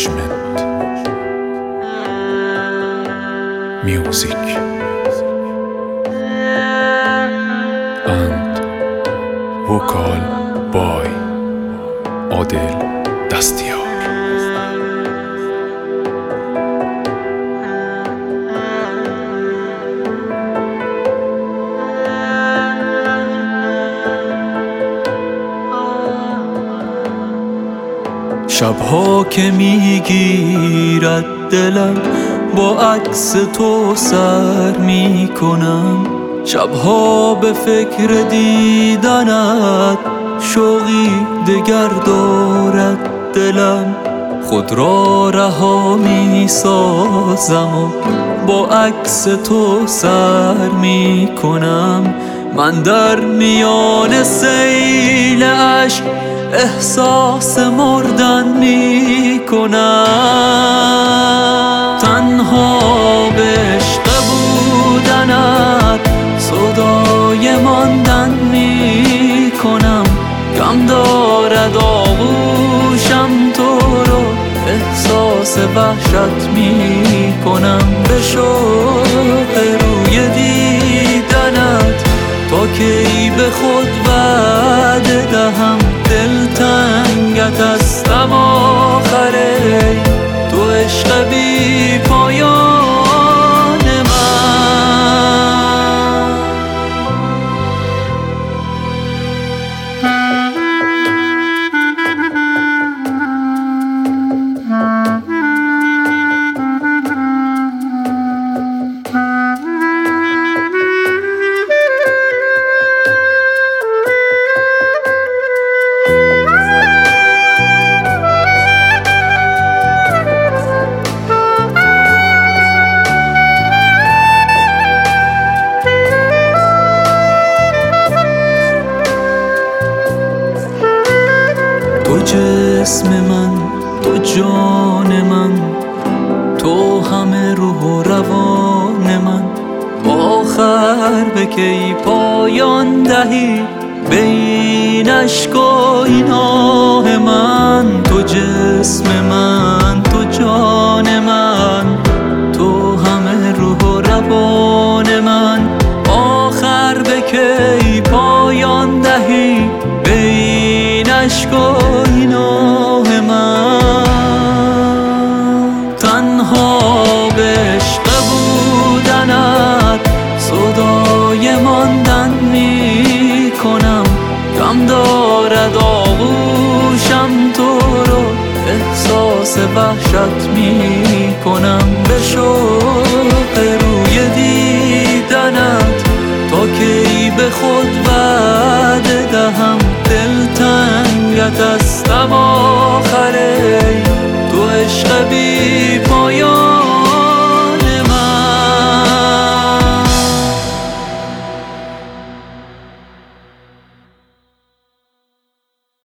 Judgment Music and vocal by عادل دستیار. شبها که میگیرد دلم با عکس تو سر میکنم، شبها به فکر دیدنت شوقی دگر دارد دلم. خود را رها میسازم و با عکس تو سر میکنم. من در میان سیل عشق احساس مردن میکنم. تنها به عشق بودنت صدای ماندن میکنم. کم دارد آغوشم تو رو احساس وحشت میکنم. به شوق روی دیدنت تا کی به خود وعده دهم. دلتنگت هستم آخره تو عشق بی پایان من. تو جسم من، تو جان من، تو همه روح و روان من. آخر به کی پایان دهی به این عشق و این آه من. تو جسم من، تو جان من، تو همه روح و روان من. آخر به کی پایان دهی به این عشق و این آه من. تنها به عشق بودنت صدای ماندن میکنم. کم دارد آغوشم تو رو احساس وحشت میکنم. به شوق روی دیدنت تا کی به خود وعده دهم. دلتنگت هستم